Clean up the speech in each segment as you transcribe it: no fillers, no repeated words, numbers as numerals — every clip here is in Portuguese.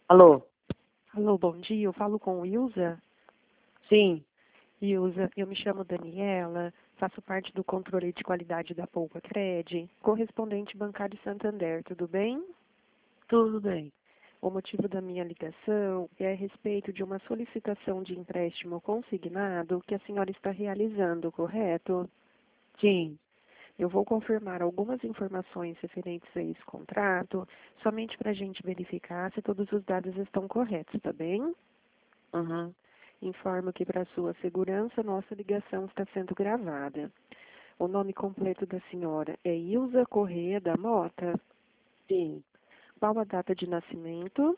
Alô? Alô, bom dia. Eu falo com o Ilza. Sim. Ilza, eu me chamo Daniela, faço parte do controle de qualidade da Poupa Cred, correspondente bancário Santander, tudo bem? Tudo bem. O motivo da minha ligação é a respeito de uma solicitação de empréstimo consignado que a senhora está realizando, correto? Sim. Eu vou confirmar algumas informações referentes a esse contrato, somente para a gente verificar se todos os dados estão corretos, tá bem? Uhum. Informo que, para sua segurança, nossa ligação está sendo gravada. O nome completo da senhora é Ilza Corrêa da Mota. Sim. Qual a data de nascimento?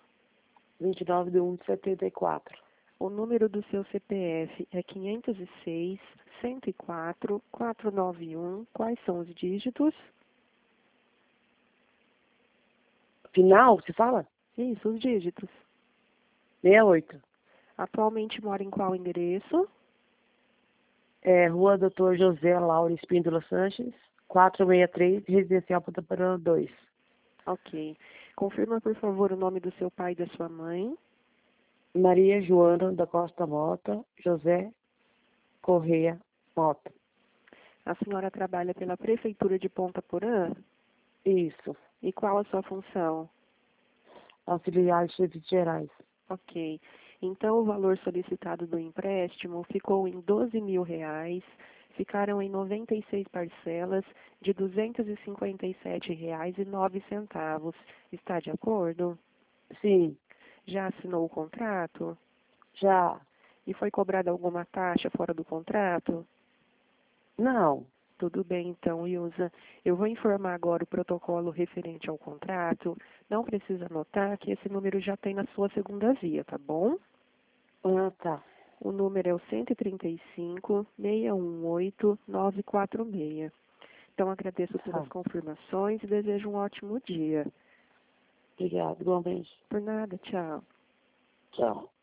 29/1/74. O número do seu CPF é 506-104-491. Quais são os dígitos? Final, você fala? Isso, os dígitos. 68. Atualmente mora em qual endereço? Rua Doutor José Laura Espíndola Sanches, 463, Residencial Ponta Porã 2. Ok. Confirma, por favor, o nome do seu pai e da sua mãe. Maria Joana da Costa Mota, José Correia Mota. A senhora trabalha pela Prefeitura de Ponta Porã? Isso. E qual a sua função? Auxiliar de Serviços Gerais. Ok. Então, o valor solicitado do empréstimo ficou em R$ 12.000, ficaram em 96 parcelas de R$ 257,09. Está de acordo? Sim. Já assinou o contrato? Já. E foi cobrada alguma taxa fora do contrato? Não. Tudo bem, então, Ilza. Eu vou informar agora o protocolo referente ao contrato. Não precisa anotar que esse número já tem na sua segunda via, tá bom? Tá. O número é o 135-618-946. Então, agradeço Tá. pelas confirmações e desejo um ótimo dia. Obrigado, igualmente. Por nada, tchau. Tchau.